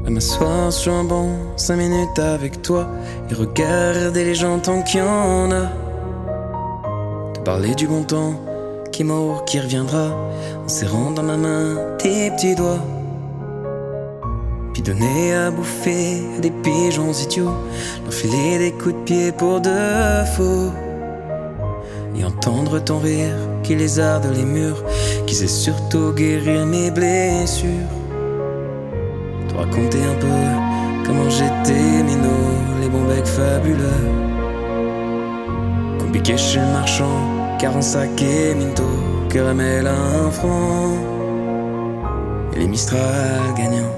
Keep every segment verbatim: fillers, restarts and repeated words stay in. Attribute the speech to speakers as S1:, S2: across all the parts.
S1: À m'asseoir sur un banc, cinq minutes avec toi, et regarder les gens tant qu'il y en a. Te parler du bon temps, qui est mort, qui reviendra, en serrant dans ma main tes petits doigts. Puis donner à bouffer à des pigeons idiots, leur filer des coups de pied pour de faux. Et entendre ton rire qui lézarde les murs, qui sait surtout guérir mes blessures. Te raconter un peu comment j'étais minot, les bons becs fabuleux, compliqué chez le marchand, quarante sacs et minto, caramel à un franc, et les Mistral gagnants.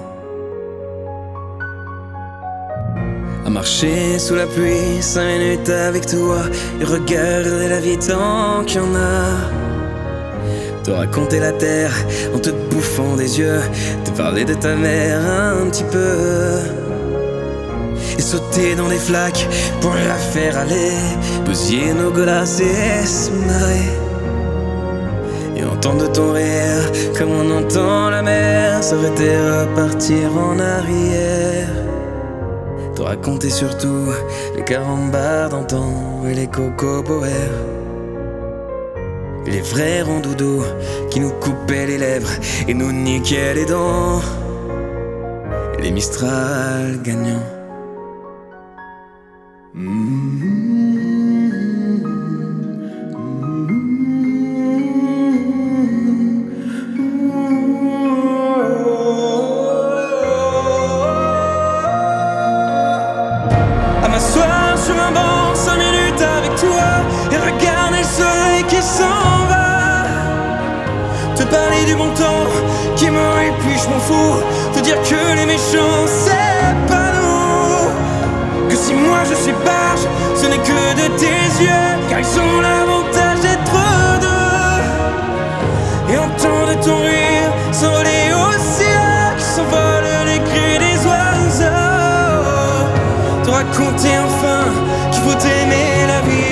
S1: À marcher sous la pluie, cinq minutes avec toi, et regarder la vie tant qu'il y en a. Te raconter la terre en te bouffant des yeux, te parler de ta mère un petit peu, et sauter dans les flaques pour la faire aller, bousiller nos godasses et se marrer. Et entendre ton rire comme on entend la mer, s'arrêter à partir en arrière. Te raconter surtout les carambars d'antan et les cocopoères, et les vrais ronds-doudous qui nous coupaient les lèvres et nous niquaient les dents, et les Mistral gagnants. Mmh. M'asseoir sur un banc, cinq minutes avec toi, et regarder le soleil qui s'en va. Te parler du bon temps qui est mort et puis je m'en fous. Te dire que les méchants c'est pas nous, que si moi je suis barge, ce n'est que de tes yeux, car ils ont l'avantage d'être deux. Et entendre ton rire s'envoler au ciel, qui s'envole les cris des oiseaux. Te raconter enfin qu'il faut aimer la vie